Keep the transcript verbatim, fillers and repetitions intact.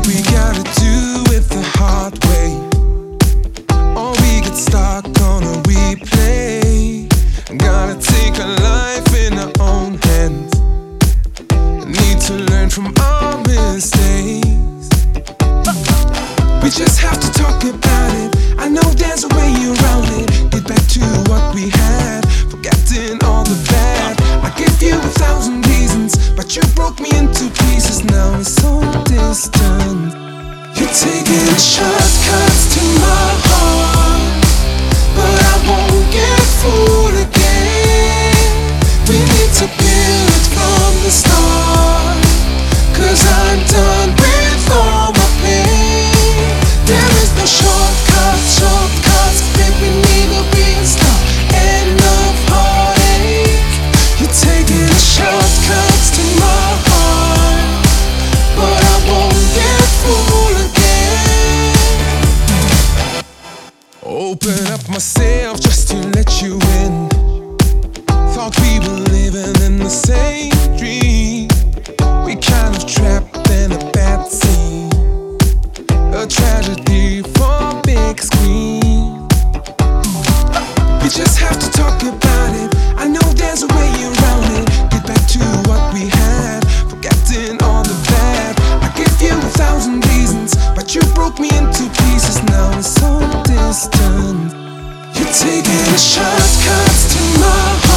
we gotta do it the hard way, or we get stuck on a replay. Gotta take our life in our own hands. Need to learn from our mistakes. We just have to talk about it. I know there's a way around it. Get back to what we had, forgetting all the bad. I gave you a thousand reasons, but you broke me into pieces. Now it's so distant. You're taking shortcuts to my heart, but I won't get fooled again. We need to build it from the start, 'cause I'm done with all my pain. There is no shortcuts, shortcuts. If we need to restart, enough heartache. You're taking shortcuts to my heart, but I won't get fooled again. Open up myself just to let you in. Thought we were living in the same dream. We kind of trapped in a bad scene, a tragedy for big screen. We just have to talk about it. I know there's a way around it. Get back to what we had, forgetting all the bad. I gave you a thousand reasons, but you broke me into pieces. Now it's so distant. You're taking shortcuts to my heart,